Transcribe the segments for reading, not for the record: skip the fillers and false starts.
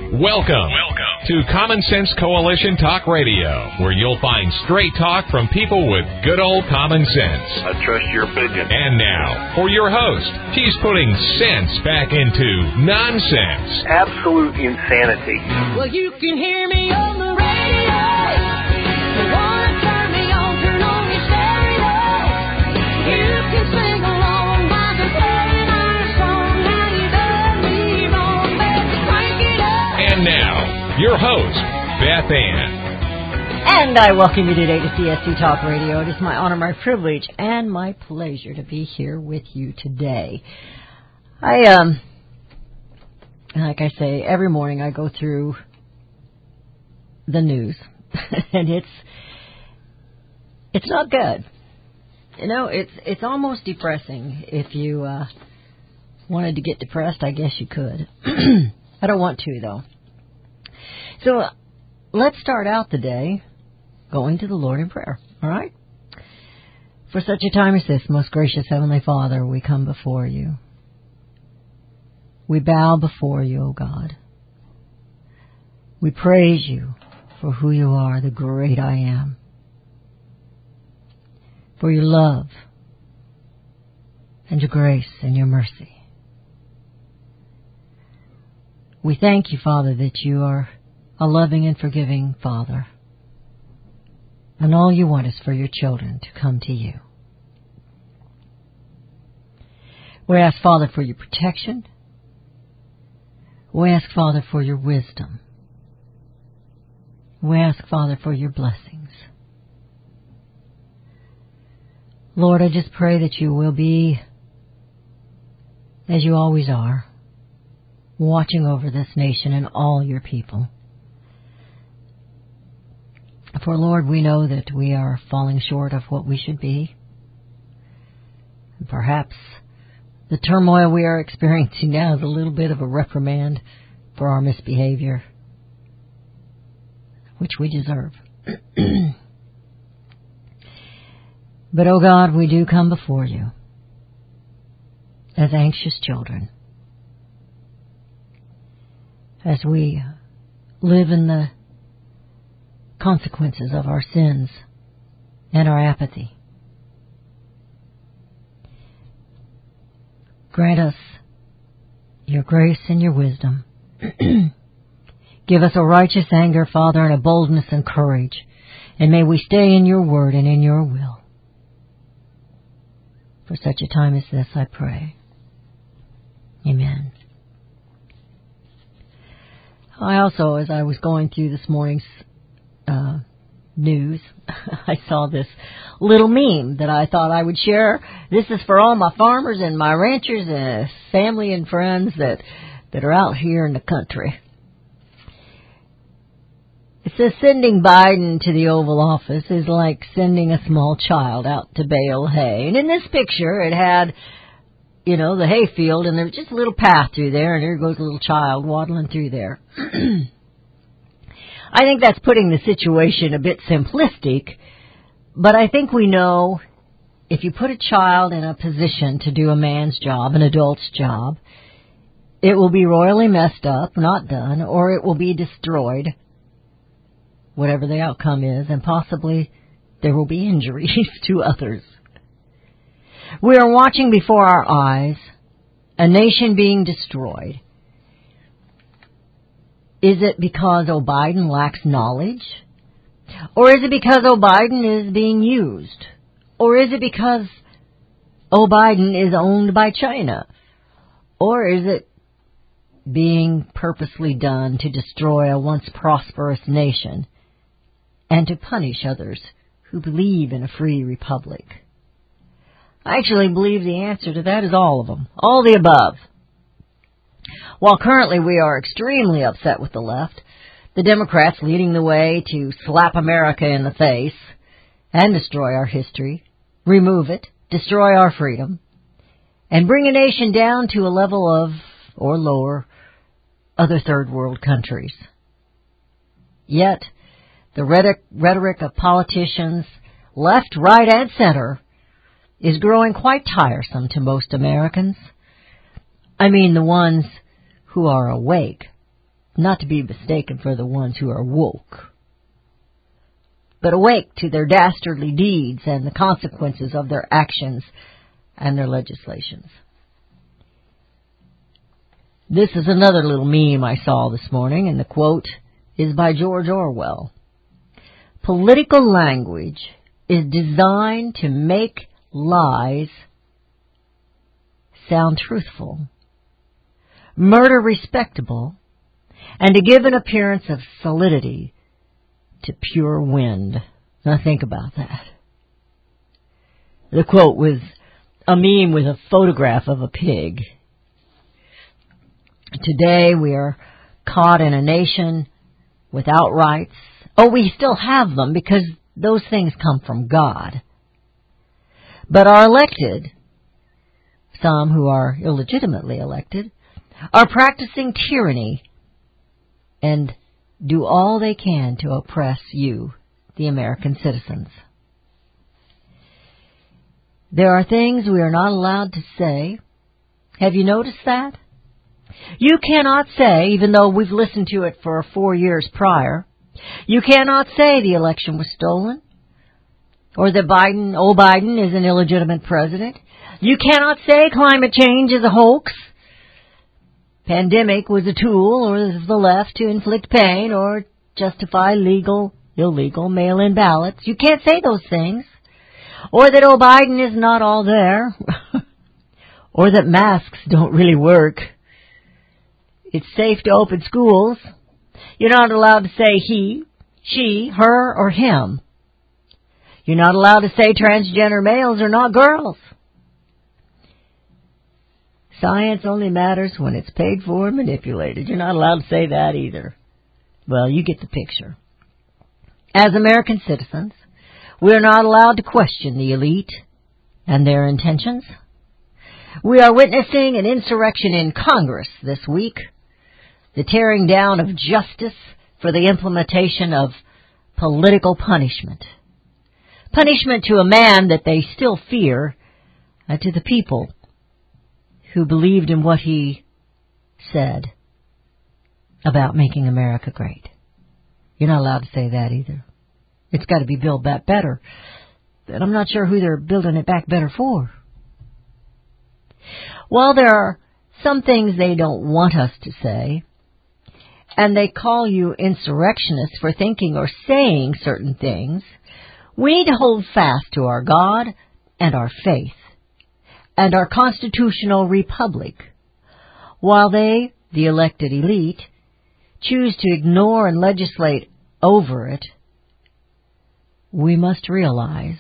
Welcome to Common Sense Coalition Talk Radio, where you'll find straight talk from people with good old common sense. I trust your opinion. And now, for your host, he's putting sense back into nonsense. Absolute insanity. Well, you can hear me on the radio. You want to turn me on, turn on your stereo. You can sing along while you're playing our song. Now you done me wrong, baby, crank it up. And now, your host, Beth Ann. And I welcome you today to CSC Talk Radio. It is my honor, my privilege, and my pleasure to be here with you today. Like I say, every morning I go through the news, and it's not good. You know, it's almost depressing. If you wanted to get depressed, I guess you could. I don't want to, though. So let's start out the day going to the Lord in prayer, all right? For such a time as this, most gracious Heavenly Father, we come before you. We bow before you, O God. We praise you for who you are, the great I am, for your love and your grace and your mercy. We thank you, Father, that you are a loving and forgiving Father, and all you want is for your children to come to you. We ask, Father, for your protection. We ask, Father, for your wisdom. We ask, Father, for your blessings. Lord, I just pray that you will be, as you always are, watching over this nation and all your people. For, Lord, we know that we are falling short of what we should be. And perhaps the turmoil we are experiencing now is a little bit of a reprimand for our misbehavior, which we deserve. But, oh God, we do come before you as anxious children, as we live in the consequences of our sins and our apathy. Grant us your grace and your wisdom. Give us a righteous anger, Father, and a boldness and courage. And may we stay in your word and in your will. For such a time as this, I pray. Amen. I also, as I was going through this morning's news, I saw this little meme that I thought I would share. This is for all my farmers and my ranchers and family and friends that are out here in the country. It says, sending Biden to the Oval Office is like sending a small child out to bale hay. And in this picture, it had, you know, the hay field, and there was just a little path through there, and there goes a little child waddling through there. I think that's putting the situation a bit simplistic, but I think we know if you put a child in a position to do a man's job, an adult's job, it will be royally messed up, not done, or it will be destroyed, whatever the outcome is, and possibly there will be injuries to others. We are watching before our eyes a nation being destroyed. Is it because Biden lacks knowledge? Or is it because Biden is being used? Or is it because Biden is owned by China? Or is it being purposely done to destroy a once prosperous nation and to punish others who believe in a free republic? I actually believe the answer to that is all of them, all the above. While currently we are extremely upset with the left, the Democrats leading the way to slap America in the face and destroy our history, remove it, destroy our freedom, and bring a nation down to a level of, or lower, other third world countries. Yet, the rhetoric of politicians, left, right, and center, is growing quite tiresome to most Americans. I mean the ones who are awake not to be mistaken for the ones who are woke, but awake to their dastardly deeds and the consequences of their actions and their legislations. This is another little meme I saw this morning, and the quote is by George Orwell. Political language is designed to make lies sound truthful, murder respectable, and to give an appearance of solidity to pure wind. Now think about that. The quote was a meme with a photograph of a pig. Today we are caught in a nation without rights. Oh, we still have them because those things come from God. But our elected, some who are illegitimately elected, are practicing tyranny and do all they can to oppress you, the American citizens. There are things we are not allowed to say. Have you noticed that? You cannot say, even though we've listened to it for 4 years prior, you cannot say the election was stolen, or that Biden is an illegitimate president. You cannot say climate change is a hoax. Pandemic was a tool of the left to inflict pain or justify illegal mail-in ballots. You can't say those things. Or that Biden is not all there. Or that masks don't really work. It's safe to open schools. You're not allowed to say he, she, her, or him. You're not allowed to say transgender males are not girls. Science only matters when it's paid for and manipulated. You're not allowed to say that either. Well, you get the picture. As American citizens, we are not allowed to question the elite and their intentions. We are witnessing an insurrection in Congress this week, the tearing down of justice for the implementation of political punishment. Punishment to a man that they still fear, and to the people who believed in what he said about making America great. You're not allowed to say that either. It's got to be built back better. But I'm not sure who they're building it back better for. While there are some things they don't want us to say, and they call you insurrectionists for thinking or saying certain things, we need to hold fast to our God and our faith and our constitutional republic, while they, the elected elite, choose to ignore and legislate over it. We must realize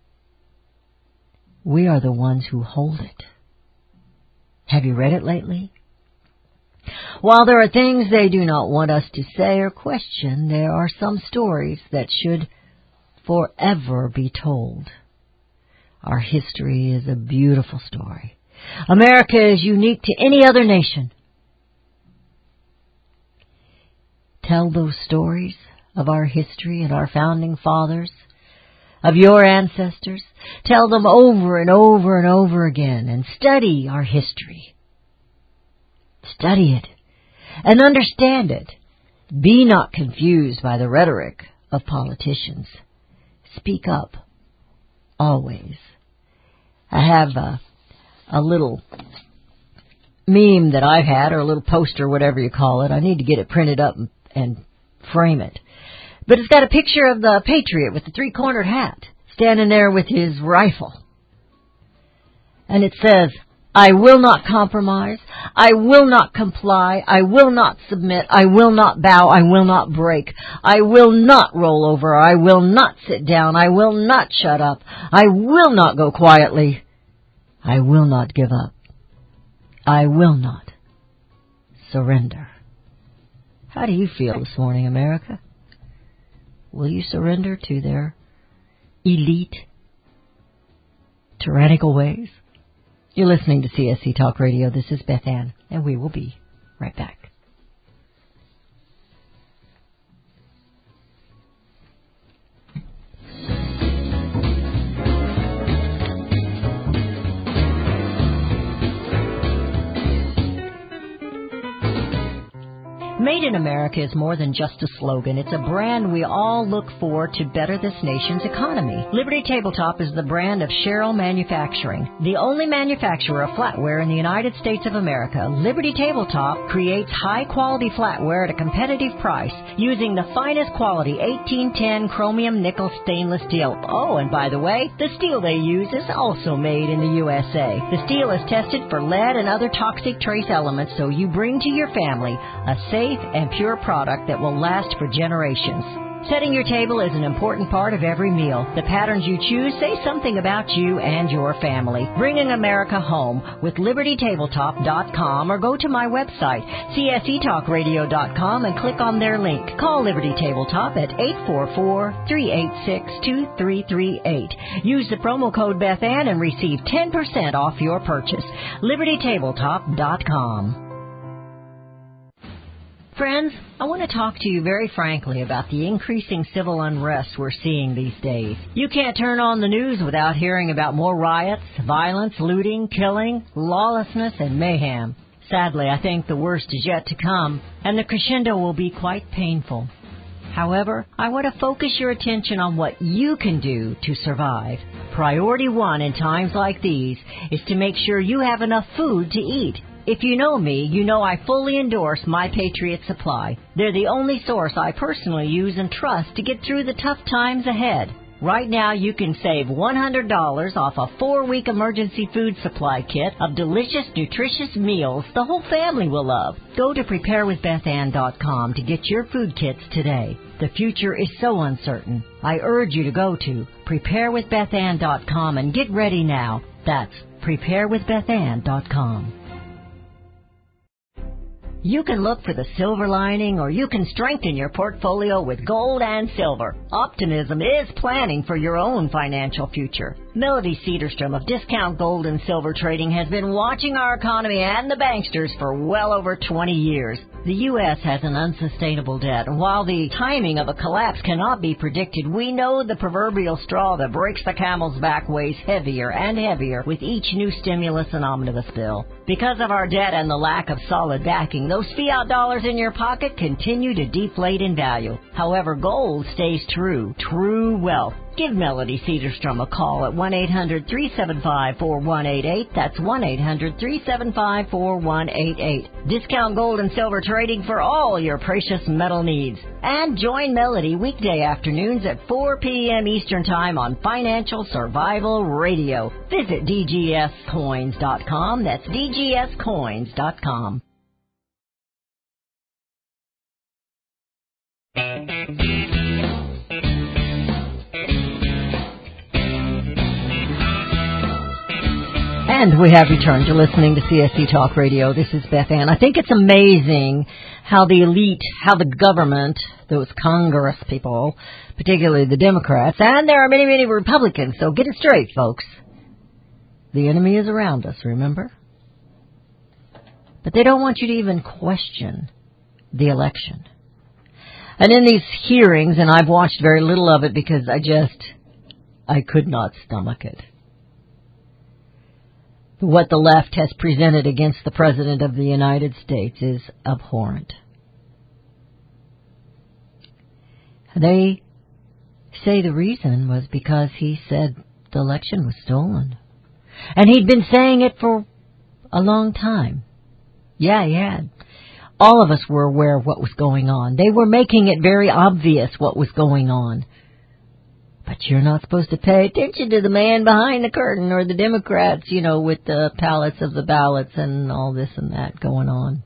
we are the ones who hold it. Have you read it lately? While there are things they do not want us to say or question, there are some stories that should forever be told. Our history is a beautiful story. America is unique to any other nation. Tell those stories of our history and our founding fathers, of your ancestors. Tell them over and over and over again, and study our history. Study it and understand it. Be not confused by the rhetoric of politicians. Speak up, always. I have a little meme that I've had, or a little poster, whatever you call it. I need to get it printed up and frame it. But it's got a picture of the patriot with the three-cornered hat, standing there with his rifle. And it says, I will not compromise, I will not comply, I will not submit, I will not bow, I will not break, I will not roll over, I will not sit down, I will not shut up, I will not go quietly, I will not give up, I will not surrender. How do you feel this morning, America? Will you surrender to their elite, tyrannical ways? You're listening to CSC Talk Radio. This is Beth Ann, and we will be right back. Made in America is more than just a slogan. It's a brand we all look for to better this nation's economy. Liberty Tabletop is the brand of Sherrill Manufacturing, the only manufacturer of flatware in the United States of America. Liberty Tabletop creates high-quality flatware at a competitive price using the finest quality 1810 chromium nickel stainless steel. Oh, and by the way, the steel they use is also made in the USA. The steel is tested for lead and other toxic trace elements, so you bring to your family a safe and pure product that will last for generations. Setting your table is an important part of every meal. The patterns you choose say something about you and your family. Bringing America home with LibertyTabletop.com, or go to my website, CSETalkRadio.com, and click on their link. Call Liberty Tabletop at 844-386-2338. Use the promo code BethAnn and receive 10% off your purchase. LibertyTabletop.com. Friends, I want to talk to you very frankly about the increasing civil unrest we're seeing these days. You can't turn on the news without hearing about more riots, violence, looting, killing, lawlessness, and mayhem. Sadly, I think the worst is yet to come, and the crescendo will be quite painful. However, I want to focus your attention on what you can do to survive. Priority one in times like these is to make sure you have enough food to eat. If you know me, you know I fully endorse My Patriot Supply. They're the only source I personally use and trust to get through the tough times ahead. Right now, you can save $100 off a 4-week emergency food supply kit of delicious, nutritious meals the whole family will love. Go to preparewithbethann.com to get your food kits today. The future is so uncertain. I urge you to go to preparewithbethann.com and get ready now. That's preparewithbethann.com. You can look for the silver lining, or you can strengthen your portfolio with gold and silver. Optimism is planning for your own financial future. Melody Cedarstrom of Discount Gold and Silver Trading has been watching our economy and the banksters for well over 20 years. The U.S. has an unsustainable debt, and while the timing of a collapse cannot be predicted, we know the proverbial straw that breaks the camel's back weighs heavier and heavier with each new stimulus and omnibus bill. Because of our debt and the lack of solid backing, those fiat dollars in your pocket continue to deflate in value. However, gold stays true wealth. Give Melody Cedarstrom a call at 1-800-375-4188. That's 1-800-375-4188. Discount Gold and Silver Trading for all your precious metal needs. And join Melody weekday afternoons at 4 p.m. Eastern Time on Financial Survival Radio. Visit DGScoins.com. That's DGScoins.com. And we have returned to listening to CSC Talk Radio. This is Beth Ann. I think it's amazing how the elite, how the government, those Congress people, particularly the Democrats, and there are many, many Republicans, so get it straight, folks. The enemy is around us, remember? But they don't want you to even question the election. And in these hearings, and I've watched very little of it because I could not stomach it. What the left has presented against the President of the United States is abhorrent. They say the reason was because he said the election was stolen. And he'd been saying it for a long time. Yeah, he had. All of us were aware of what was going on. They were making it very obvious what was going on. But you're not supposed to pay attention to the man behind the curtain or the Democrats, with the pallets of the ballots and all this and that going on.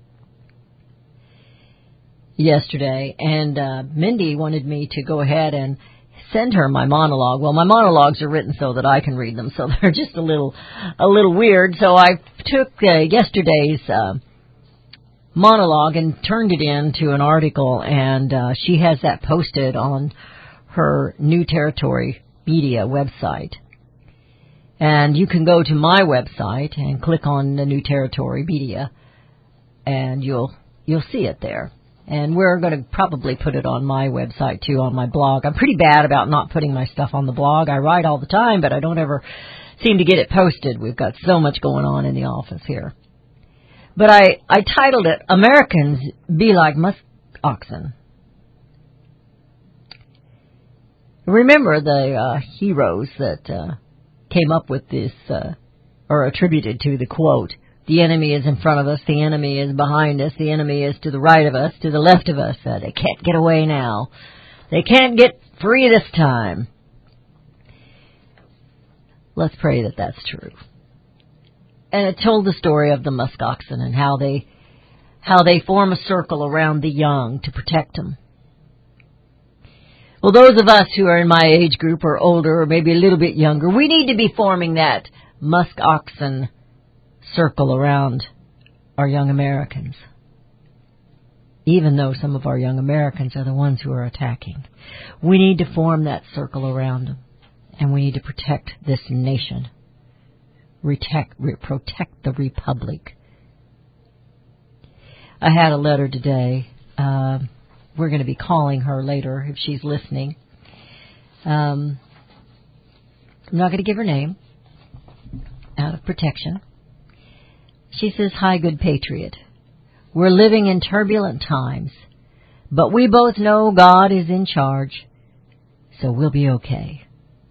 Yesterday, and Mindy wanted me to go ahead and send her my monologue. Well, my monologues are written so that I can read them, so they're just a little weird. So I took yesterday's monologue and turned it into an article, and she has that posted on her New Territory Media website. And you can go to my website and click on the New Territory Media, and you'll see it there. And we're going to probably put it on my website, too, on my blog. I'm pretty bad about not putting my stuff on the blog. I write all the time, but I don't ever seem to get it posted. We've got so much going on in the office here. But I titled it, Americans Be Like Musk Oxen. Remember the heroes that came up with this, or attributed to the quote, the enemy is in front of us, the enemy is behind us, the enemy is to the right of us, to the left of us. They can't get away now. They can't get free this time. Let's pray that that's true. And it told the story of the musk oxen and how they form a circle around the young to protect them. Well, those of us who are in my age group or older or maybe a little bit younger, we need to be forming that musk oxen circle around our young Americans. Even though some of our young Americans are the ones who are attacking. We need to form that circle around them. And we need to protect this nation. Protect the Republic. I had a letter today. We're going to be calling her later if she's listening. I'm not going to give her name out of protection. She says, "Hi, good patriot. We're living in turbulent times, but we both know God is in charge, so we'll be okay.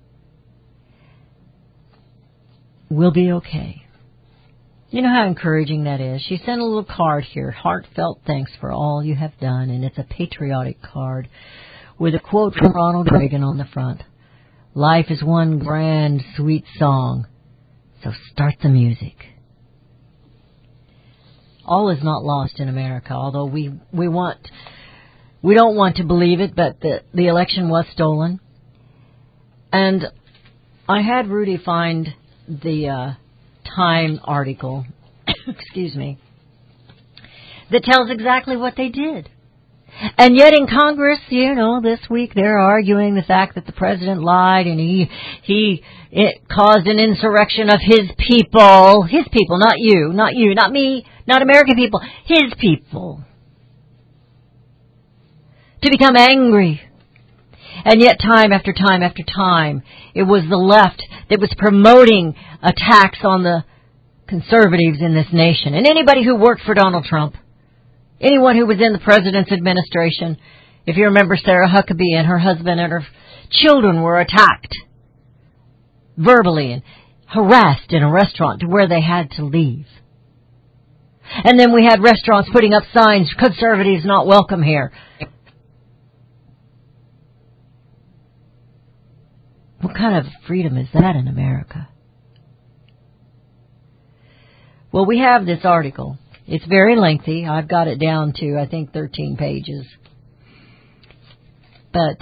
We'll be okay." You know how encouraging that is? She sent a little card here, heartfelt thanks for all you have done, and it's a patriotic card with a quote from Ronald Reagan on the front. "Life is one grand, sweet song, so start the music." All is not lost in America, although we don't want to believe it, but the election was stolen. And I had Rudy find the Time article, excuse me, that tells exactly what they did. And yet in Congress, this week they're arguing the fact that the president lied and it caused an insurrection of his people, not you, not me, not American people, his people, to become angry. And yet time after time after time, it was the left that was promoting attacks on the conservatives in this nation. And anybody who worked for Donald Trump, anyone who was in the president's administration, if you remember Sarah Huckabee and her husband and her children were attacked verbally and harassed in a restaurant to where they had to leave. And then we had restaurants putting up signs, "Conservatives not welcome here." What kind of freedom is that in America? Well, we have this article. It's very lengthy. I've got it down to, I think, 13 pages. But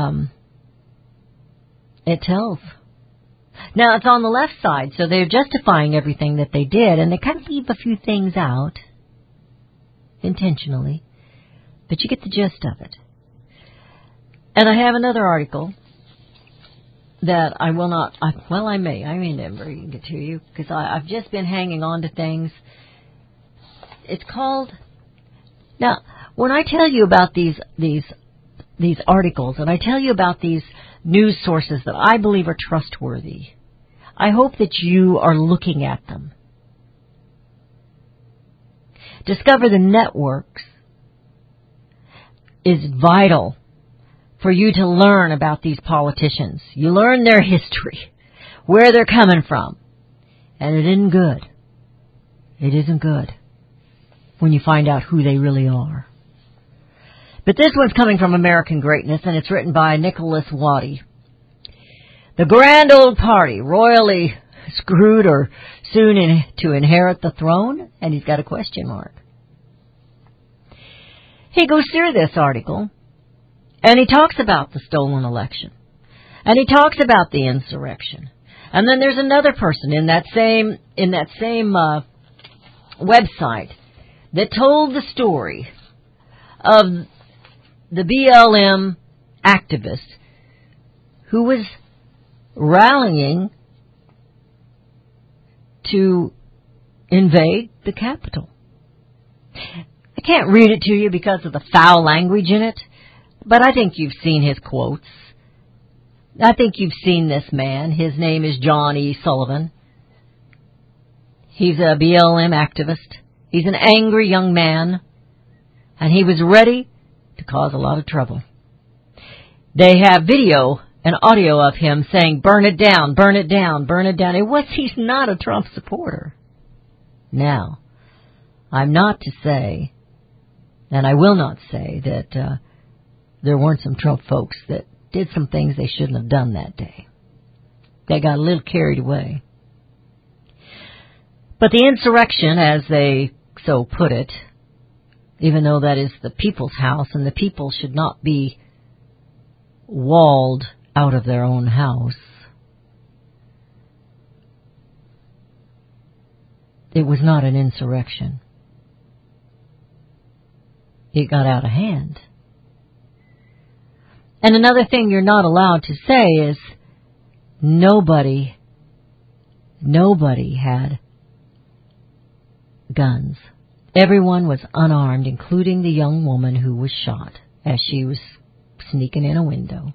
it tells. Now, it's on the left side, so they're justifying everything that they did, and they kind of leave a few things out intentionally. But you get the gist of it. And I have another article that I will not, I may never get to you, because I've just been hanging on to things. It's called, now, when I tell you about these articles, and I tell you about these news sources that I believe are trustworthy, I hope that you are looking at them. Discover the Networks is vital for you to learn about these politicians. You learn their history, where they're coming from. And it isn't good. It isn't good when you find out who they really are. But this one's coming from American Greatness, and it's written by Nicholas Waddy. The grand old party, royally screwed or soon to inherit the throne? And he's got a question mark. He goes through this article, and he talks about the stolen election. And he talks about the insurrection. And then there's another person in that same website that told the story of the BLM activist who was rallying to invade the Capitol. I can't read it to you because of the foul language in it, but I think you've seen his quotes. I think you've seen this man. His name is John E. Sullivan. He's a BLM activist He's an angry young man, and he was ready to cause a lot of trouble. They have video and audio of him saying, burn it down, burn it down, burn it down. He's not a Trump supporter. Now, I'm not to say, and I will not say, that there weren't some Trump folks that did some things they shouldn't have done that day. They got a little carried away. But the insurrection, as they so put it, even though that is the people's house and the people should not be walled out of their own house, it was not an insurrection. It got out of hand. And another thing you're not allowed to say is nobody had guns. Everyone was unarmed, including the young woman who was shot as she was sneaking in a window.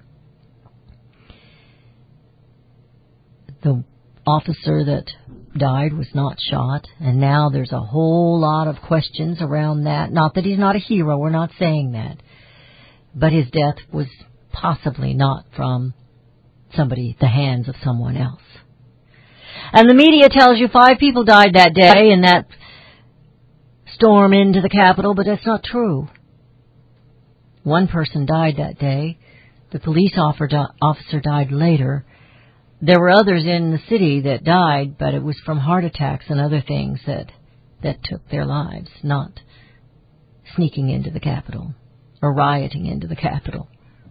The officer that died was not shot, and now there's a whole lot of questions around that. Not that he's not a hero, we're not saying that. But his death was possibly not from the hands of someone else. And the media tells you 5 people died that day in that storm into the Capitol, but that's not true. 1 person died that day. The police officer died later. There were others in the city that died, but it was from heart attacks and other things that took their lives, not sneaking into the Capitol or rioting into the Capitol.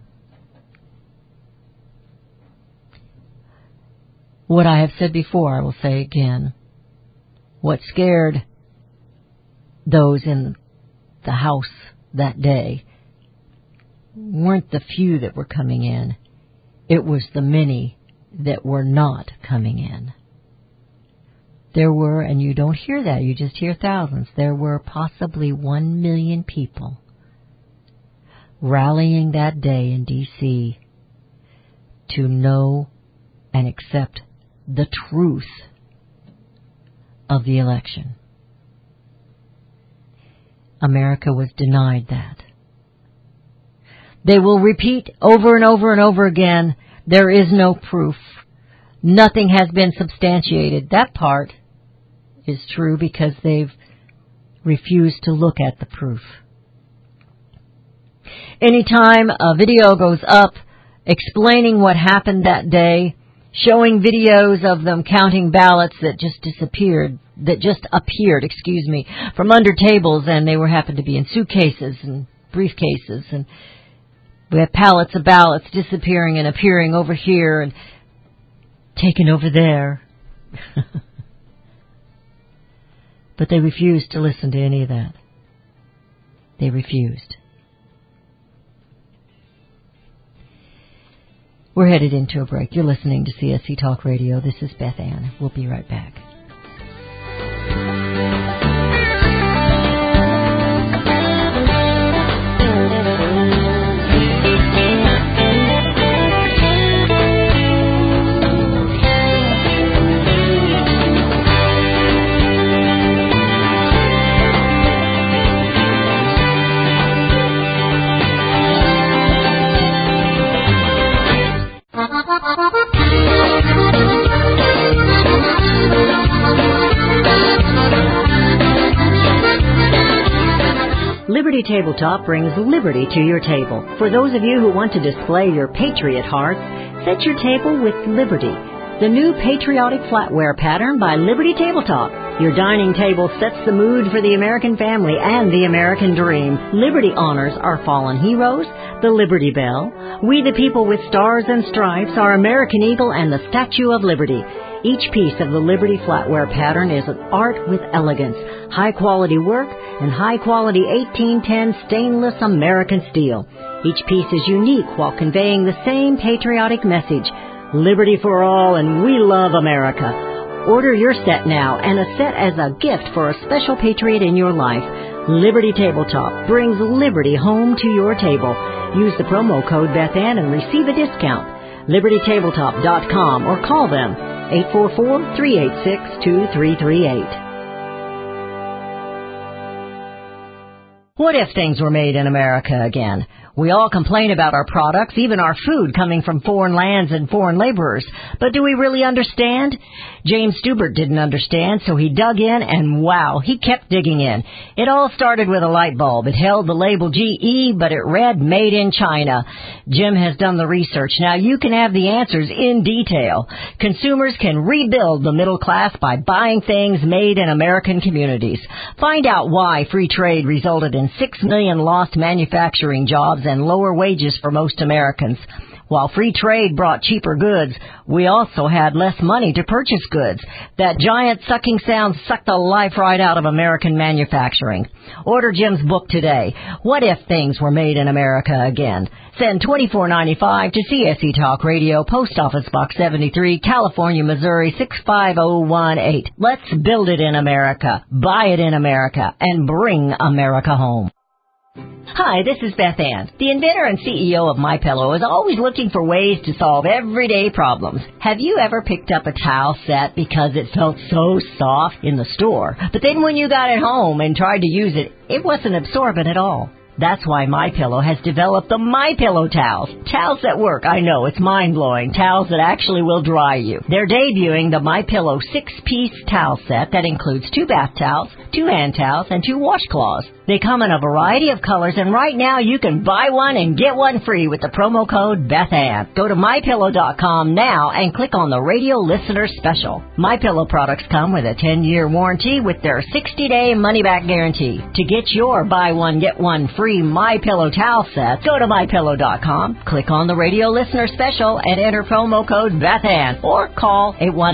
What I have said before, I will say again. What scared those in the house that day weren't the few that were coming in. It was the many that were not coming in. There were, and you don't hear that, you just hear thousands, there were possibly 1 million people rallying that day in D.C. to know and accept the truth of the election. America was denied that. They will repeat over and over and over again, there is no proof. Nothing has been substantiated. That part is true because they've refused to look at the proof. Anytime a video goes up explaining what happened that day, showing videos of them counting ballots that just appeared from under tables, and they happened to be in suitcases and briefcases, and we have pallets of ballots disappearing and appearing over here and taken over there. But they refused to listen to any of that. They refused. We're headed into a break. You're listening to CSC Talk Radio. This is Beth Ann. We'll be right back. Liberty Tabletop brings liberty to your table. For those of you who want to display your patriot hearts, set your table with Liberty, the new patriotic flatware pattern by Liberty Tabletop. Your dining table sets the mood for the American family and the American dream. Liberty honors our fallen heroes, the Liberty Bell, We the People with Stars and Stripes, our American Eagle, and the Statue of Liberty. Each piece of the Liberty flatware pattern is an art with elegance, high-quality work, and high-quality 1810 stainless American steel. Each piece is unique while conveying the same patriotic message, liberty for all and we love America. Order your set now and a set as a gift for a special patriot in your life. Liberty Tabletop brings liberty home to your table. Use the promo code BethAnn and receive a discount. LibertyTabletop.com or call them 844-386-2338. What if things were made in America again? We all complain about our products, even our food, coming from foreign lands and foreign laborers. But do we really understand? James Stubert didn't understand, so he dug in, and wow, he kept digging in. It all started with a light bulb. It held the label GE, but it read Made in China. Jim has done the research. Now you can have the answers in detail. Consumers can rebuild the middle class by buying things made in American communities. Find out why free trade resulted in 6 million lost manufacturing jobs and lower wages for most Americans. While free trade brought cheaper goods, we also had less money to purchase goods. That giant sucking sound sucked the life right out of American manufacturing. Order Jim's book today, What If Things Were Made in America Again? Send $24.95 to CSE Talk Radio, Post Office Box 73, California, Missouri 65018. Let's build it in America, buy it in America, and bring America home. Hi, this is Beth Ann. The inventor and CEO of MyPillow is always looking for ways to solve everyday problems. Have you ever picked up a towel set because it felt so soft in the store, but then when you got it home and tried to use it, it wasn't absorbent at all? That's why MyPillow has developed the MyPillow towels. Towels that work, I know, it's mind-blowing. Towels that actually will dry you. They're debuting the MyPillow 6-piece towel set that includes 2 bath towels, 2 hand towels, and 2 washcloths. They come in a variety of colors, and right now you can buy one and get one free with the promo code BethAnn. Go to MyPillow.com now and click on the Radio Listener Special. MyPillow products come with a 10-year warranty with their 60-day money-back guarantee. To get your buy one, get one free MyPillow towel set, go to MyPillow.com, click on the Radio Listener Special, and enter promo code BethAnn, or call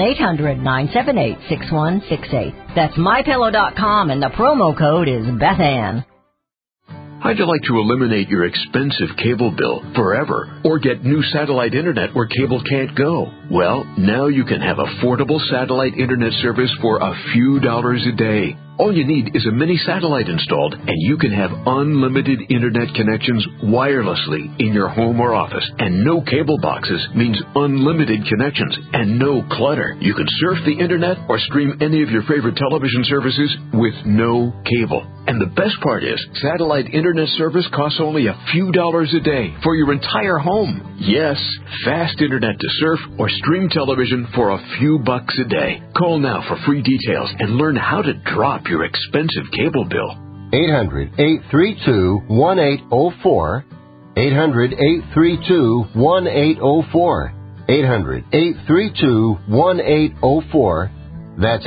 818-978-6168. That's MyPillow.com, and the promo code is BethAnn. How'd you like to eliminate your expensive cable bill forever or get new satellite internet where cable can't go? Well, now you can have affordable satellite internet service for a few dollars a day. All you need is a mini satellite installed, and you can have unlimited internet connections wirelessly in your home or office. And no cable boxes means unlimited connections and no clutter. You can surf the internet or stream any of your favorite television services with no cable. And the best part is, satellite internet service costs only a few dollars a day for your entire home. Yes, fast internet to surf or stream television for a few bucks a day. Call now for free details and learn how to drop your expensive cable bill. 800-832-1804. 800-832-1804. 800-832-1804. That's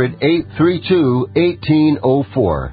800-832-1804.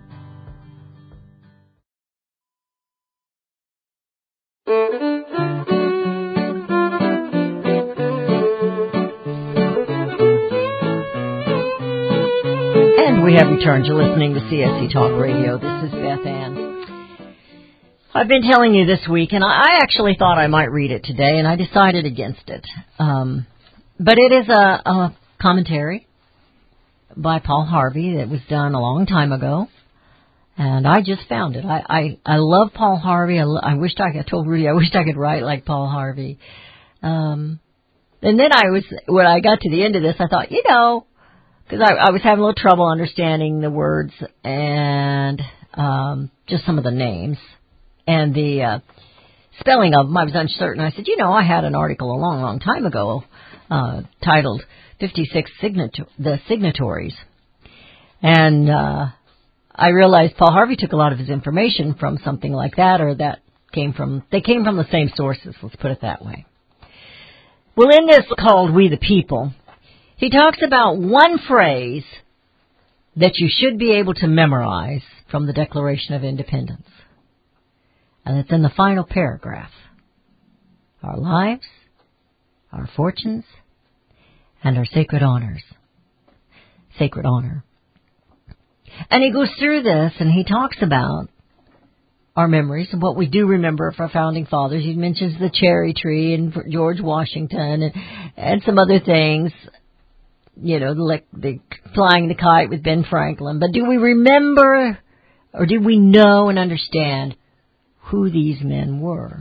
And we have returned. You're listening to CSE Talk Radio. This is Beth Ann. I've been telling you this week, and I actually thought I might read it today, and I decided against it. But it is a commentary by Paul Harvey that was done a long time ago, and I just found it. I love Paul Harvey. I wished I told Rudy I wished I could write like Paul Harvey. And then when I got to the end of this, I thought, because I was having a little trouble understanding the words and just some of the names and the spelling of them. I was uncertain. I said, I had an article a long, long time ago titled 56 the Signatories. And I realized Paul Harvey took a lot of his information from something like that, or they came from the same sources, let's put it that way. Well, in this called We the People, he talks about one phrase that you should be able to memorize from the Declaration of Independence. And it's in the final paragraph. Our lives, our fortunes, and our sacred honors. Sacred honor. And he goes through this and he talks about our memories and what we do remember of our founding fathers. He mentions the cherry tree and George Washington and some other things. Like the flying the kite with Ben Franklin. But do we remember, or do we know and understand who these men were?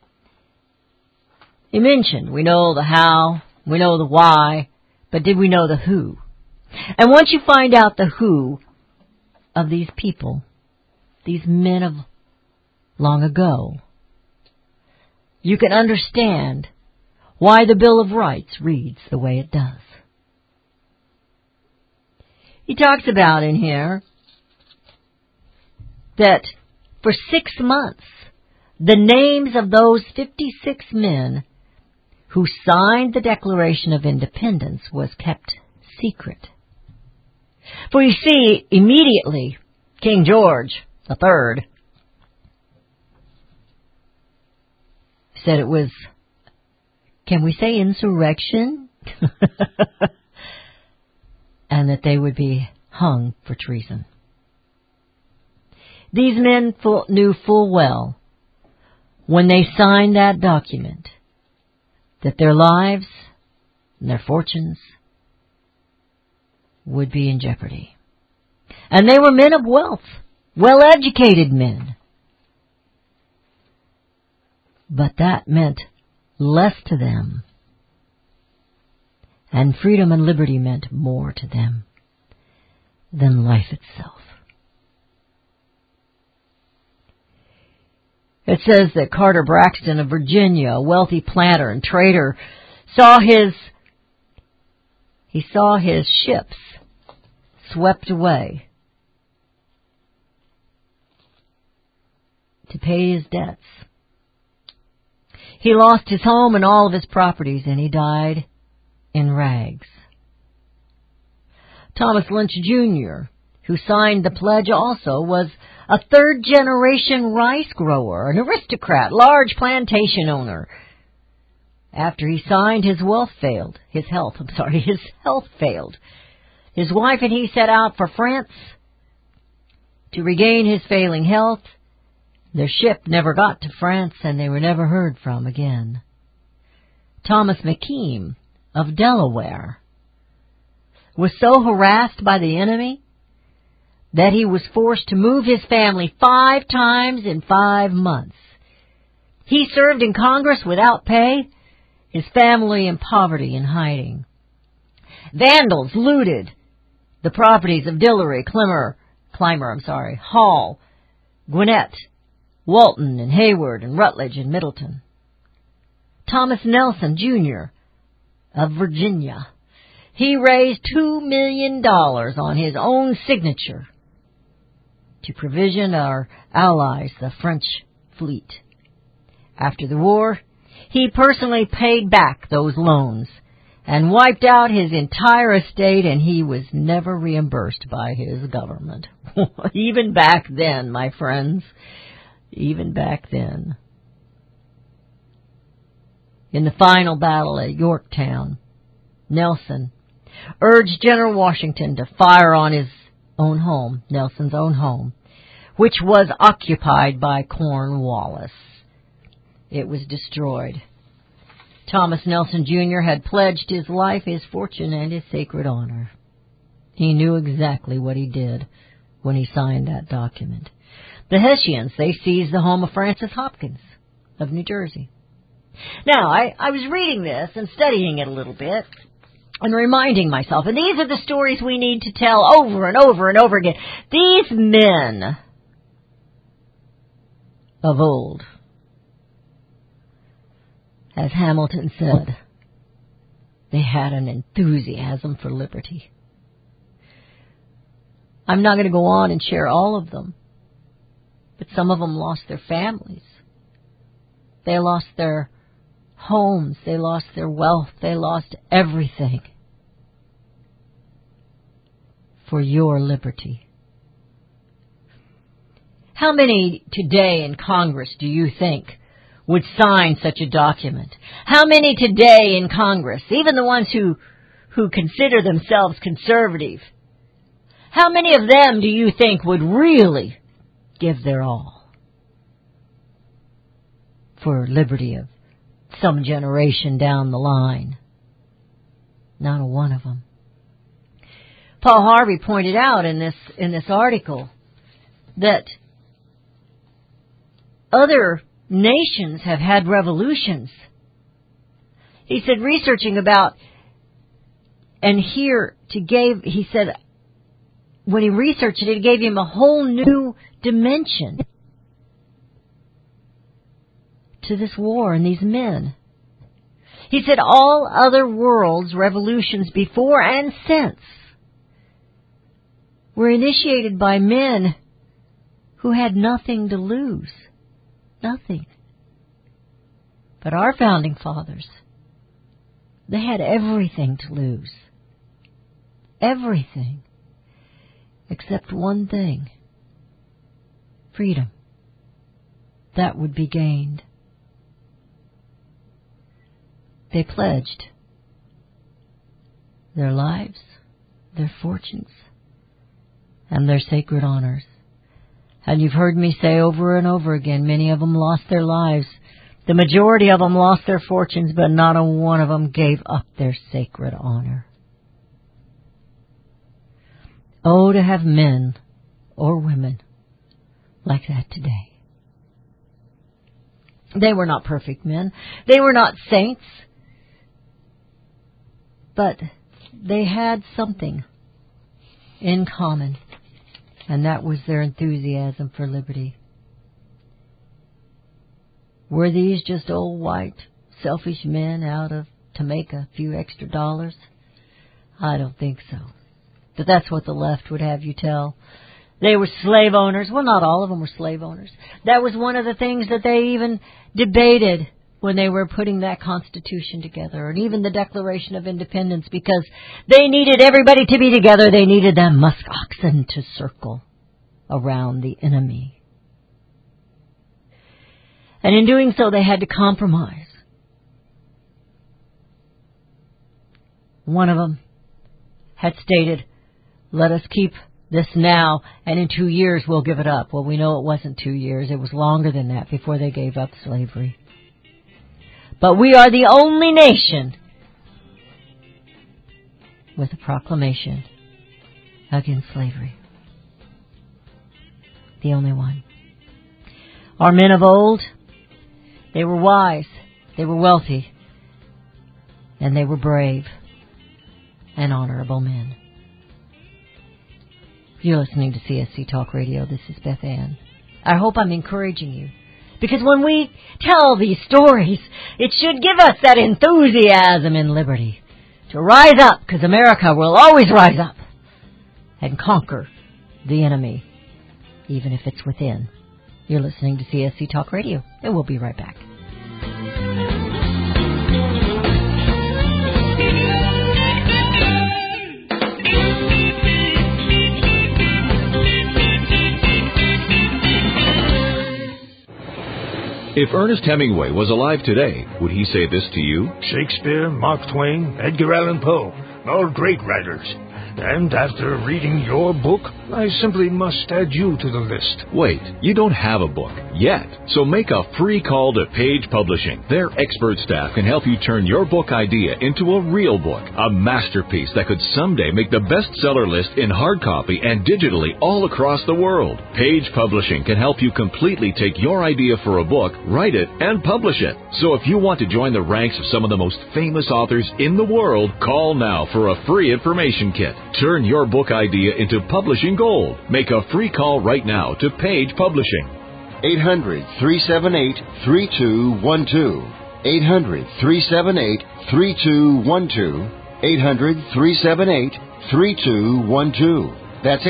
He mentioned, we know the how, we know the why, but did we know the who? And once you find out the who of these people, these men of long ago, you can understand why the Bill of Rights reads the way it does. He talks about in here that for 6 months, the names of those 56 men who signed the Declaration of Independence was kept secret. For you see, immediately, King George III said it was, can we say insurrection? And that they would be hung for treason. These men knew full well, when they signed that document, that their lives and their fortunes would be in jeopardy. And they were men of wealth, well-educated men. But that meant less to them, and freedom and liberty meant more to them than life itself. It says that Carter Braxton of Virginia, a wealthy planter and trader, saw his ships swept away to pay his debts. He lost his home and all of his properties, and he died in rags. Thomas Lynch Jr., who signed the pledge also, was a third-generation rice grower, an aristocrat, large plantation owner. After he signed, his health failed. His health failed. His wife and he set out for France to regain his failing health. Their ship never got to France, and they were never heard from again. Thomas McKean of Delaware was so harassed by the enemy that he was forced to move his family 5 times in 5 months. He served in Congress without pay, his family in poverty and hiding. Vandals looted the properties of Dillery, Clymer, Hall, Gwinnett, Walton, and Hayward, and Rutledge, and Middleton. Thomas Nelson, Jr. of Virginia. He raised $2 million on his own signature to provision our allies, the French fleet. After the war, he personally paid back those loans and wiped out his entire estate, and he was never reimbursed by his government. Even back then, my friends, even back then. In the final battle at Yorktown, Nelson urged General Washington to fire on his own home, Nelson's own home, which was occupied by Cornwallis. It was destroyed. Thomas Nelson Jr. had pledged his life, his fortune, and his sacred honor. He knew exactly what he did when he signed that document. The Hessians, they seized the home of Francis Hopkins of New Jersey. Now, I was reading this and studying it a little bit and reminding myself, and these are the stories we need to tell over and over and over again. These men of old, as Hamilton said, they had an enthusiasm for liberty. I'm not going to go on and share all of them, but some of them lost their families. They lost their homes. They lost their wealth. They lost everything for your liberty. How many today in Congress do you think would sign such a document? How many today in Congress, even the ones who consider themselves conservative, how many of them do you think would really give their all for liberty of some generation down the line? Not a one of them. Paul Harvey pointed out in this article that other nations have had revolutions. He said, researching about, and here he said, when he researched it, it gave him a whole new dimension to this war and these men. He said all other worlds, revolutions before and since, were initiated by men who had nothing to lose. Nothing. But our founding fathers, they had everything to lose. Everything. Except one thing. Freedom. That would be gained. They pledged their lives, their fortunes, and their sacred honors. And you've heard me say over and over again, many of them lost their lives. The majority of them lost their fortunes, but not a one of them gave up their sacred honor. Oh, to have men or women like that today. They were not perfect men. They were not saints. But they had something in common, and that was their enthusiasm for liberty. Were these just old white, selfish men out to make a few extra dollars? I don't think so. But that's what the left would have you tell. They were slave owners. Well, not all of them were slave owners. That was one of the things that they even debated when they were putting that Constitution together, and even the Declaration of Independence, because they needed everybody to be together. They needed that musk oxen to circle around the enemy. And in doing so, they had to compromise. One of them had stated, let us keep this now, and in 2 years we'll give it up. Well, we know it wasn't 2 years. It was longer than that before they gave up slavery. But we are the only nation with a proclamation against slavery. The only one. Our men of old, they were wise, they were wealthy, and they were brave and honorable men. You're listening to CSC Talk Radio. This is Beth Ann. I hope I'm encouraging you. Because when we tell these stories, it should give us that enthusiasm in liberty to rise up, because America will always rise up and conquer the enemy, even if it's within. You're listening to CSC Talk Radio, and we'll be right back. If Ernest Hemingway was alive today, would he say this to you? Shakespeare, Mark Twain, Edgar Allan Poe, all great writers. And after reading your book, I simply must add you to the list. Wait, you don't have a book yet. So make a free call to Page Publishing. Their expert staff can help you turn your book idea into a real book, a masterpiece that could someday make the bestseller list in hard copy and digitally all across the world. Page Publishing can help you completely take your idea for a book, write it, and publish it. So if you want to join the ranks of some of the most famous authors in the world, call now for a free information kit. Turn your book idea into publishing gold. Make a free call right now to Page Publishing. 800-378-3212. 800-378-3212. 800-378-3212. That's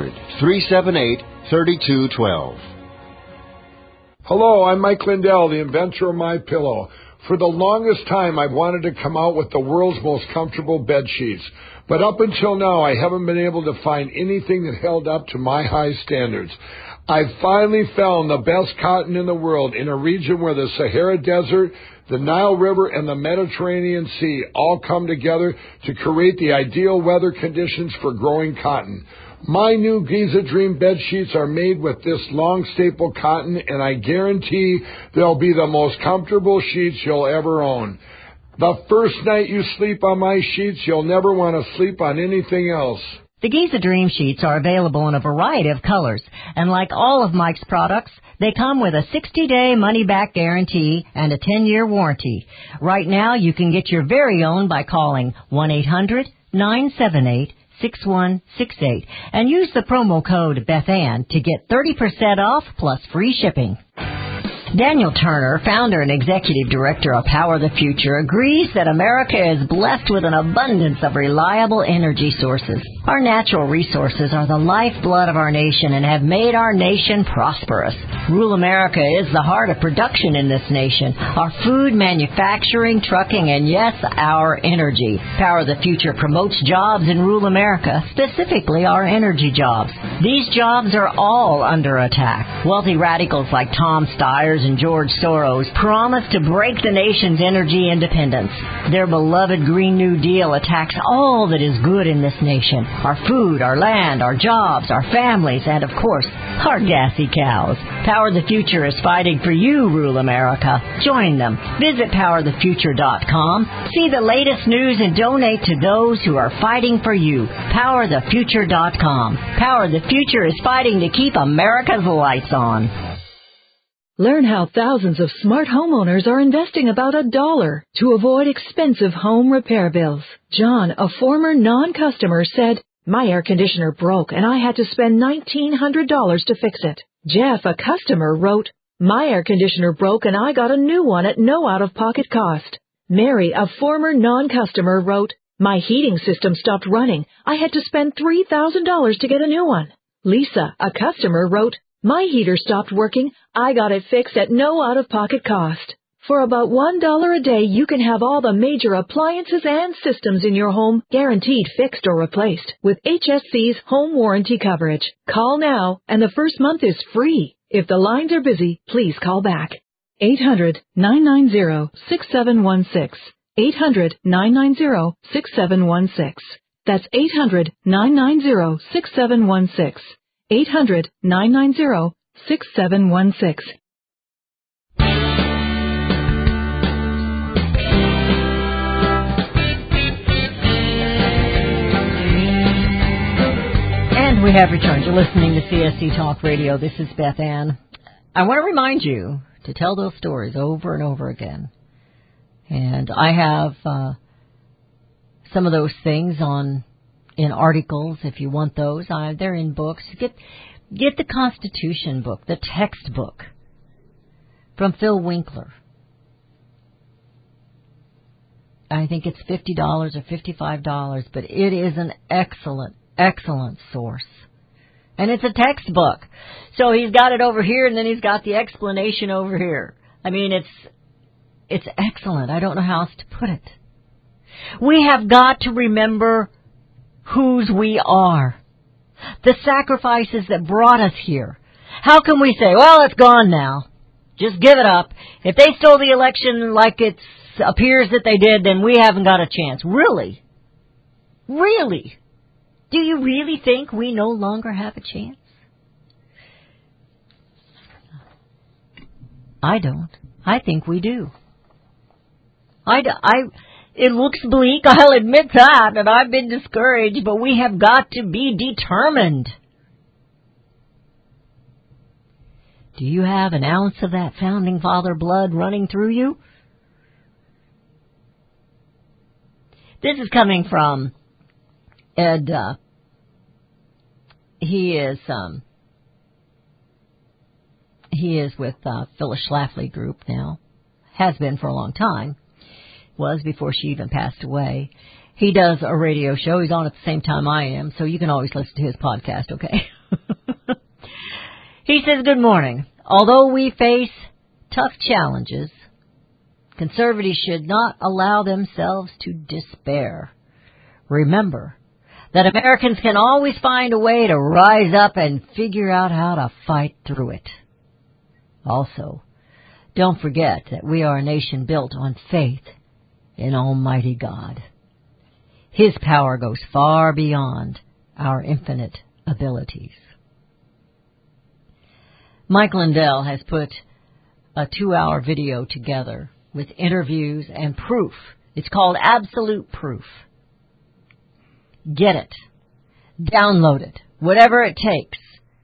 800-378-3212. Hello, I'm Mike Lindell, the inventor of MyPillow. For the longest time, I've wanted to come out with the world's most comfortable bed sheets. But up until now, I haven't been able to find anything that held up to my high standards. I've finally found the best cotton in the world in a region where the Sahara Desert, the Nile River, and the Mediterranean Sea all come together to create the ideal weather conditions for growing cotton. My new Giza Dream bed sheets are made with this long staple cotton, and I guarantee they'll be the most comfortable sheets you'll ever own. The first night you sleep on my sheets, you'll never want to sleep on anything else. The Giza Dream Sheets are available in a variety of colors, and like all of Mike's products, they come with a 60-day money-back guarantee and a 10-year warranty. Right now, you can get your very own by calling 1-800-978-6868. 6168 and use the promo code BethAnn to get 30% off plus free shipping. Daniel Turner, founder and executive director of Power the Future, agrees that America is blessed with an abundance of reliable energy sources. Our natural resources are the lifeblood of our nation and have made our nation prosperous. Rural America is the heart of production in this nation. Our food, manufacturing, trucking, and yes, our energy. Power the Future promotes jobs in rural America, specifically our energy jobs. These jobs are all under attack. Wealthy radicals like Tom Steyer and George Soros promise to break the nation's energy independence. Their beloved Green New Deal attacks all that is good in this nation. Our food, our land, our jobs, our families, and of course, our gassy cows. Power the Future is fighting for you, rural America. Join them. Visit PowerTheFuture.com. See the latest news and donate to those who are fighting for you. PowerTheFuture.com. Power the Future is fighting to keep America's lights on. Learn how thousands of smart homeowners are investing about $1 to avoid expensive home repair bills. John, a former non-customer, said, "My air conditioner broke and I had to spend $1,900 to fix it." Jeff, a customer, wrote, "My air conditioner broke and I got a new one at no out-of-pocket cost." Mary, a former non-customer, wrote, "My heating system stopped running. I had to spend $3,000 to get a new one." Lisa, a customer, wrote, "My heater stopped working. I got it fixed at no out-of-pocket cost." For about $1 a day, you can have all the major appliances and systems in your home guaranteed fixed or replaced with HSC's home warranty coverage. Call now, and the first month is free. If the lines are busy, please call back. 800-990-6716. 800-990-6716. That's 800-990-6716. 800-990-6716. And we have returned. You're listening to CSC Talk Radio. This is Beth Ann. I want to remind you to tell those stories over and over again. And I have some of those things in articles, if you want those. They're in books. Get the Constitution book, the textbook from Phil Winkler. I think it's $50 or $55, but it is an excellent source. And it's a textbook. So he's got it over here, and then he's got the explanation over here. I mean, it's excellent. I don't know how else to put it. We have got to remember whose we are. The sacrifices that brought us here. How can we say, well, it's gone now. Just give it up. If they stole the election like it appears that they did, then we haven't got a chance. Really? Really? Do you really think we no longer have a chance? I don't. I think we do. It looks bleak, I'll admit that, and I've been discouraged, but we have got to be determined. Do you have an ounce of that Founding Father blood running through you? This is coming from Ed. He is with Phyllis Schlafly Group now. Has been for a long time. Was before she even passed away. He does a radio show. He's on at the same time I am, so you can always listen to his podcast, okay? He says, "Good morning. Although we face tough challenges, conservatives should not allow themselves to despair. Remember that Americans can always find a way to rise up and figure out how to fight through it. Also, don't forget that we are a nation built on faith in Almighty God. His power goes far beyond our infinite abilities." Mike Lindell has put a 2-hour video together with interviews and proof. It's called Absolute Proof. Get it. Download it. Whatever it takes.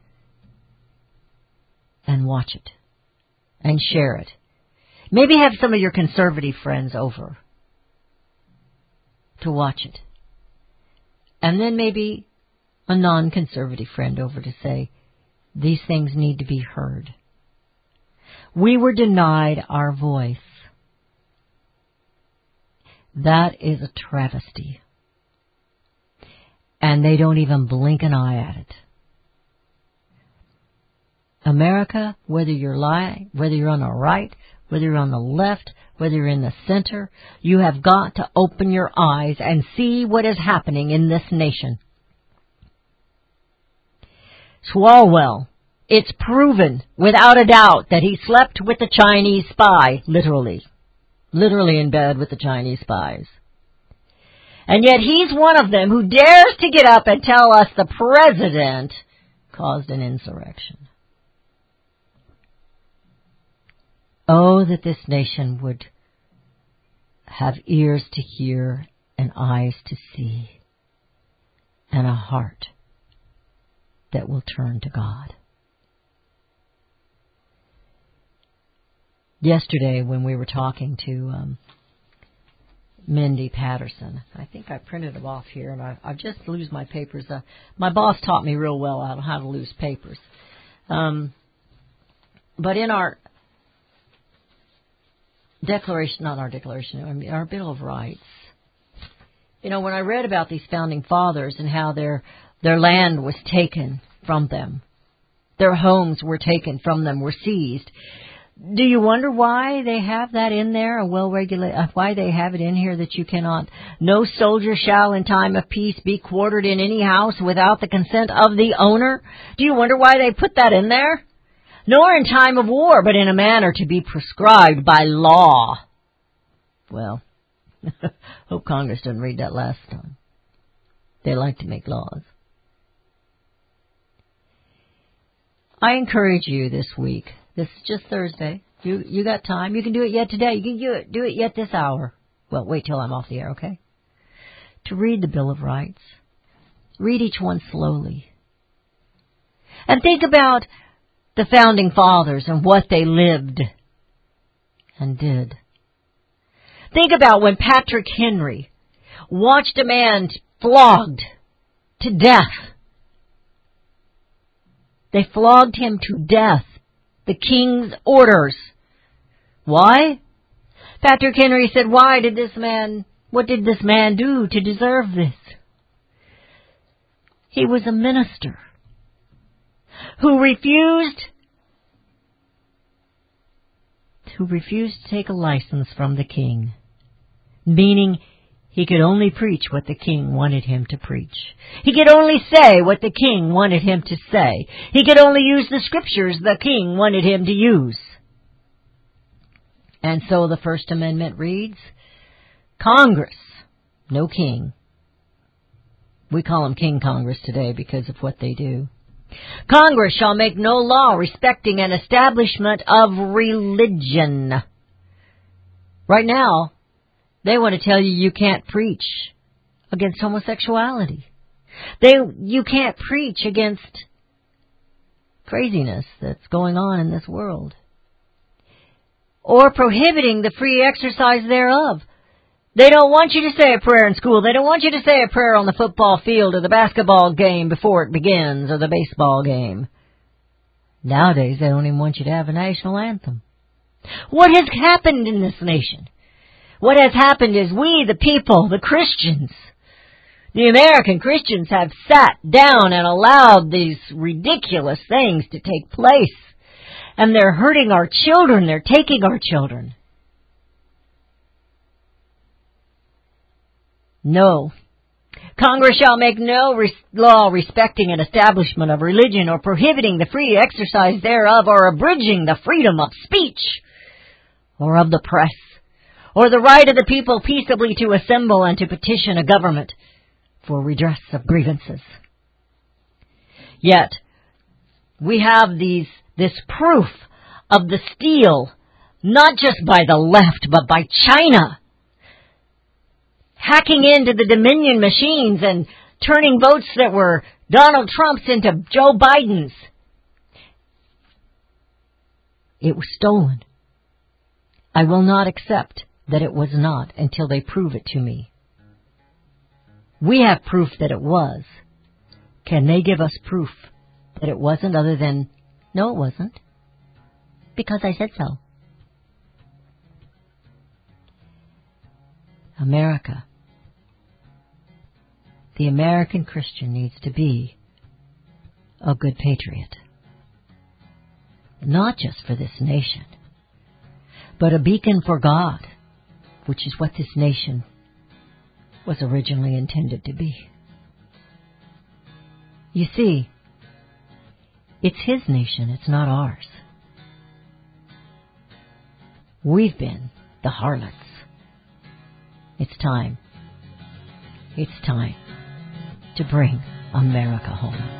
And watch it. And share it. Maybe have some of your conservative friends over to watch it. And then maybe a non-conservative friend over to say, these things need to be heard. We were denied our voice. That is a travesty. And they don't even blink an eye at it. America, whether you're whether you're on the right, whether you're on the left, whether you're in the center, you have got to open your eyes and see what is happening in this nation. Swalwell, it's proven without a doubt that he slept with the Chinese spy, literally in bed with the Chinese spies. And yet he's one of them who dares to get up and tell us the president caused an insurrection. Oh, that this nation would have ears to hear and eyes to see and a heart that will turn to God. Yesterday when we were talking to Mindy Patterson, I think I printed them off here, and I just lose my papers. My boss taught me real well how to lose papers. But in our our Bill of Rights, when I read about these founding fathers and how their land was taken from them, their homes were taken from them, were seized. Do you wonder why they have that in there, why they have it in here that you cannot, no soldier shall in time of peace be quartered in any house without the consent of the owner? Do you wonder why they put that in there? Nor in time of war, but in a manner to be prescribed by law. Well, hope Congress didn't read that last time. They like to make laws. I encourage you this week. This is just Thursday. You got time. You can do it yet today. You can do it yet this hour. Well, wait till I'm off the air, okay? To read the Bill of Rights. Read each one slowly. And think about the founding fathers and what they lived and did. Think about when Patrick Henry watched a man flogged to death. They flogged him to death. The king's orders. Why? Patrick Henry said, what did this man do to deserve this? He was a minister who refused to take a license from the king, meaning he could only preach what the king wanted him to preach. He could only say what the king wanted him to say. He could only use the scriptures the king wanted him to use. And so the First Amendment reads, Congress, no king. We call them King Congress today because of what they do. Congress shall make no law respecting an establishment of religion. Right now, they want to tell you can't preach against homosexuality. You can't preach against craziness that's going on in this world. Or prohibiting the free exercise thereof. They don't want you to say a prayer in school. They don't want you to say a prayer on the football field or the basketball game before it begins or the baseball game. Nowadays, they don't even want you to have a national anthem. What has happened in this nation? What has happened is we, the people, the Christians, the American Christians have sat down and allowed these ridiculous things to take place. And they're hurting our children. They're taking our children. No. Congress shall make no law respecting an establishment of religion or prohibiting the free exercise thereof or abridging the freedom of speech or of the press or the right of the people peaceably to assemble and to petition a government for redress of grievances. Yet, we have this proof of the steal, not just by the left, but by China, hacking into the Dominion machines and turning votes that were Donald Trump's into Joe Biden's. It was stolen. I will not accept that it was not until they prove it to me. We have proof that it was. Can they give us proof that it wasn't other than, no, it wasn't, because I said so? America. The American Christian needs to be a good patriot. Not just for this nation, but a beacon for God, which is what this nation was originally intended to be. You see, it's His nation, it's not ours. We've been the harlots. It's time. It's time to bring America home.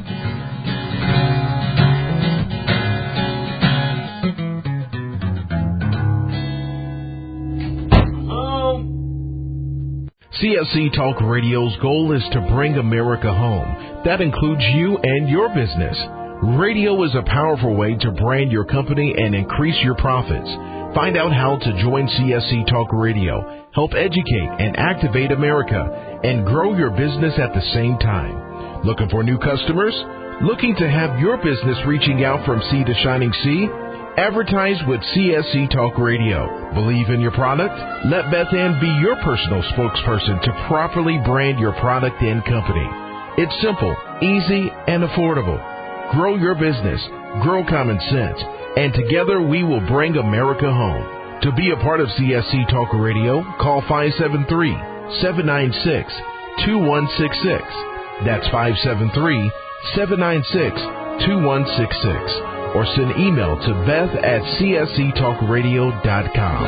CSC Talk Radio's goal is to bring America home. That includes you and your business. Radio is a powerful way to brand your company and increase your profits. Find out how to join CSC Talk Radio, help educate and activate America, and grow your business at the same time. Looking for new customers? Looking to have your business reaching out from sea to shining sea? Advertise with CSC Talk Radio. Believe in your product? Let Beth Ann be your personal spokesperson to properly brand your product and company. It's simple, easy, and affordable. Grow your business, grow common sense, and together we will bring America home. To be a part of CSC Talk Radio, call 573-796-2166. That's 573-796-2166. Or send email to beth@csctalkradio.com.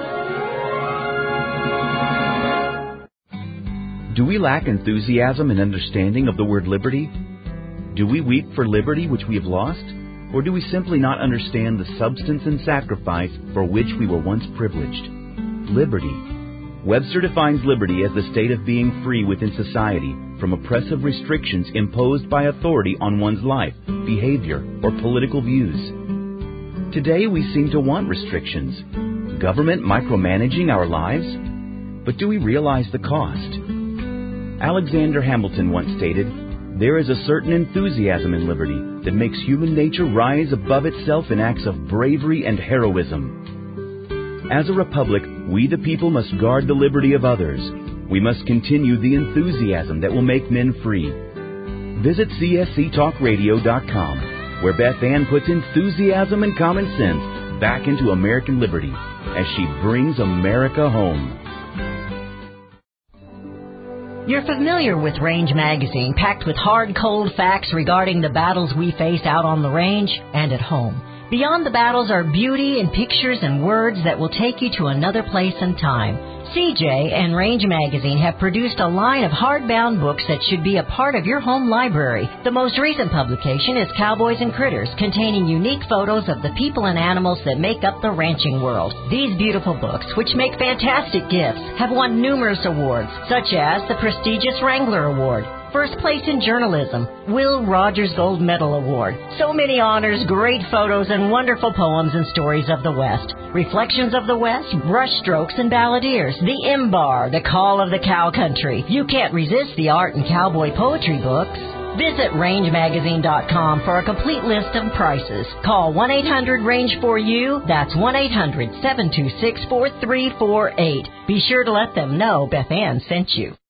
Do we lack enthusiasm and understanding of the word liberty? Do we weep for liberty which we have lost? Or do we simply not understand the substance and sacrifice for which we were once privileged? Liberty. Webster defines liberty as the state of being free within society from oppressive restrictions imposed by authority on one's life, behavior, or political views. Today we seem to want restrictions. Government micromanaging our lives? But do we realize the cost? Alexander Hamilton once stated, "There is a certain enthusiasm in liberty that makes human nature rise above itself in acts of bravery and heroism." As a republic, we the people must guard the liberty of others. We must continue the enthusiasm that will make men free. Visit csctalkradio.com, where Beth Ann puts enthusiasm and common sense back into American liberty as she brings America home. You're familiar with Range Magazine, packed with hard, cold facts regarding the battles we face out on the range and at home. Beyond the battles are beauty and pictures and words that will take you to another place and time. CJ and Range Magazine have produced a line of hardbound books that should be a part of your home library. The most recent publication is Cowboys and Critters, containing unique photos of the people and animals that make up the ranching world. These beautiful books, which make fantastic gifts, have won numerous awards, such as the prestigious Wrangler Award, First Place in Journalism, Will Rogers Gold Medal Award. So many honors, great photos, and wonderful poems and stories of the West. Reflections of the West, Brushstrokes and Balladeers, The Imbar, The Call of the Cow Country. You can't resist the art and cowboy poetry books. Visit rangemagazine.com for a complete list of prices. Call 1-800-RANGE-4U. That's 1-800-726-4348. Be sure to let them know Beth Ann sent you.